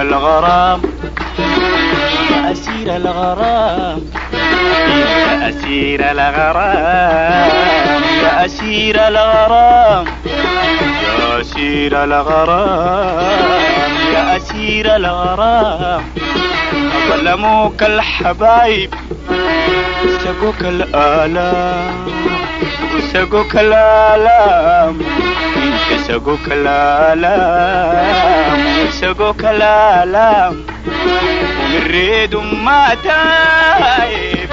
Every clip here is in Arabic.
الغرام يا أسير الغرام يا أسير الغرام يا أسير الغرام يا أسير الغرام يا أسير الغرام ظلموك الحبايب سقوك الآلام وسقوك الآلام انت سقوك الآلام وسقوك الآلام ومريد ما تايب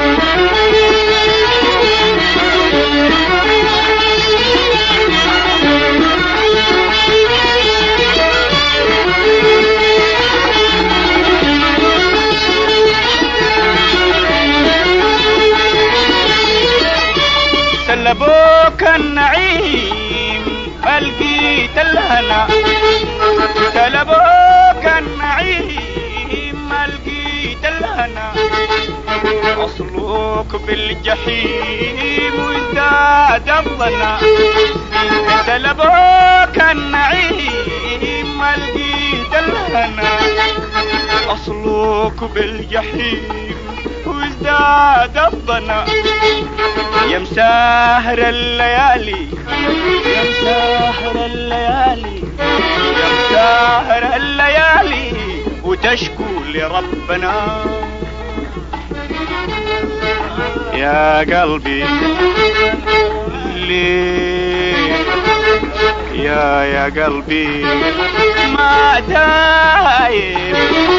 سلبوك النعيم فلقيت الهنا سلبوك النعيم لقيت الهنا أصلوك بالجحيم وازداد الظنا سلبوك النعيم لقيت الهنا أصلوك بالجحيم وازداد الظنا يا مساهر الليالي يا مساهر الليالي يا مساهر الليالي وتشكو لربنا يا قلبي ليه يا قلبي ما دايم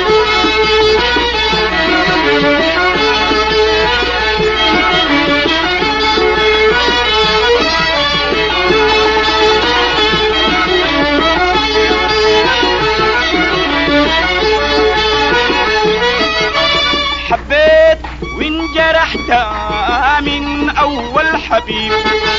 حبيت وانجرحت من أول حبيب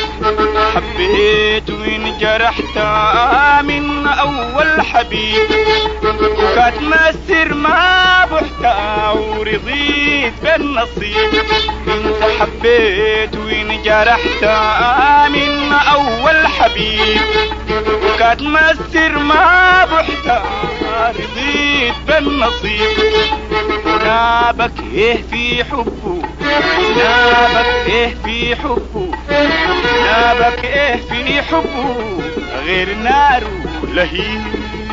حبيت وانجرحت من أول حبيب وكانت مسر ما بحت ورضيت بالنصيب انت حبيت وانجرحت من أول حبيب وكانت مسر ما بحت رضيت بالنصيب نابك ايه في حبه نابك ايه في حبه نابك ايه في حبه غير نار لهيب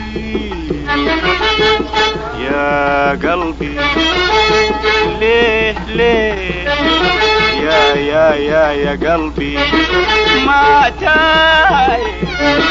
يا قلبي ليه يا قلبي ما تايه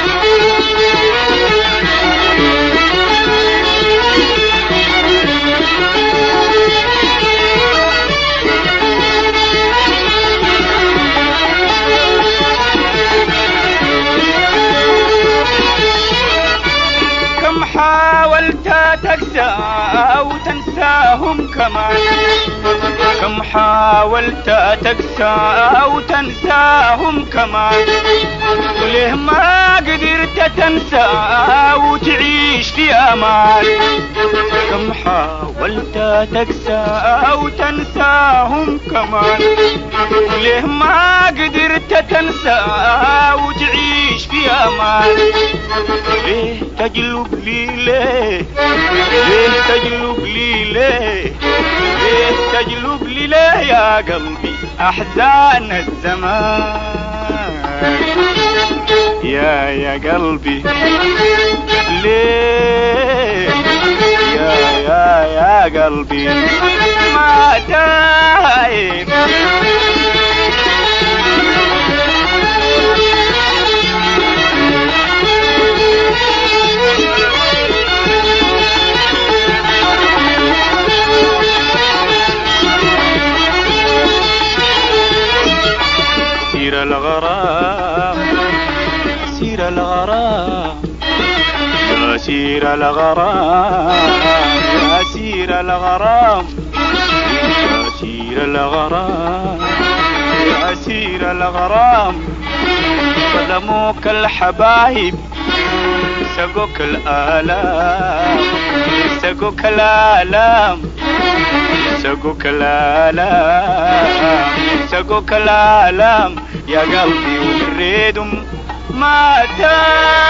حاولت تقسى وتنساهم كمان كم حاولت تقسى وتنساهم كمان وليه ما قدرت تنسى وتعيش في امان كم حاولت تقسى وتنساهم كمان وليه ما قدرت تنسى وتعيش في امان ليه تجلب لي ليه تجلب لي ليه تجلب لي ليه يا قلبي أحزان الزمان يا قلبي ليه يا قلبي ما دايم سير الغرام سير الغرام يا سير الغرام يا سير الغرام يا سير الغرام يا سير الغرام ظلموك الحبايب سقوك الآلام سقوك الآلام سقوك الآلام سقوك الآلام يا قلبي ونريدهم ما